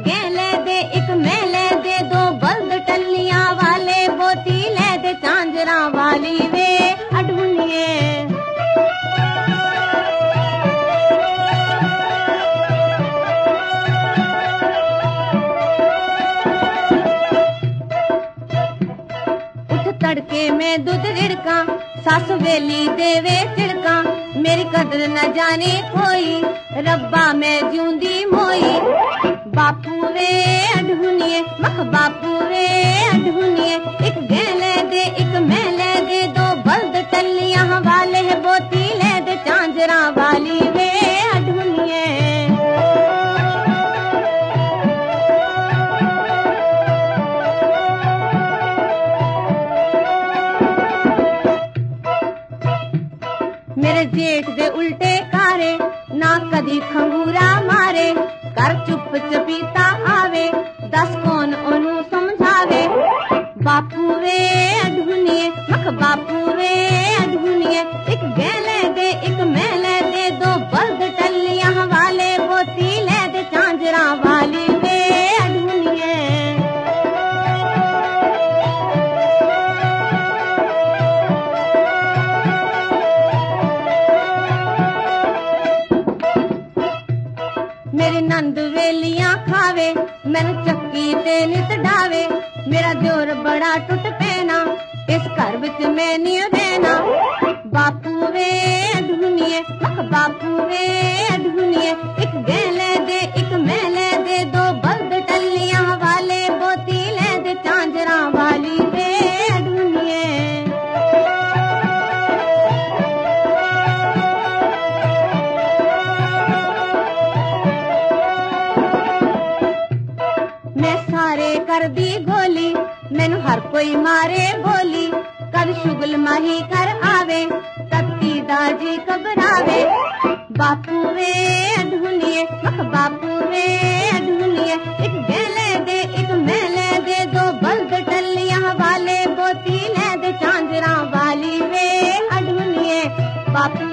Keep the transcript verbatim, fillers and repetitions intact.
गैले दे एक मेले दे दो बल्द टल्लियां वाले बोती ले दे झांझरा वाली वे अढुनिए। तड़के में दूध रिड़का सास वेली देवे चिड़का मेरी कदर न जाने कोई रब्बा में जूंदी मोई। बापू वे अढुनिए मख बापू वे अढुनिए एक गैले दे एक मेले दे दो बल्द टल्लियां वाले बोती ले दे झांझरा वाली वे अढुनिए। मेरे जेठ दे उल्टे कारे ना कदी खंगूरा मारे कर चुप चपीता आवे दस कौन ओनू समझावे। बापू वे अढुनिए मख बापू वे अढुनिए एक गैले दे एक मेले दे दो बल्द टल्लियां वाले बोती ले दे झांझरा वाली वे अढुनिए। मेरी नंद वेलियां खावे मैनू चक्की ते नित डावे मेरा जोर बड़ा टुट पैना इस घर विच मैं नहीं रहना। बापू वे अढुनिए मख बापू वे अढुनिए एक गैले दे एक मेले दे दो बल्द टल्लियां वाले बोती ले दे झांझरा वाली वे अढुनिए। मैं सारे कर दी गोली मैनू हर कोई मारे बोली कद शुगल माही कर आवे तत्ती दाजी घबरावे। बापू वे अढुनिए मख बापू वे अढुनिए एक गैले दे एक मेले दे दो बल्द टल्लियां वाले बोती ले दे झांझरा वाली वे अढुनिए। बापू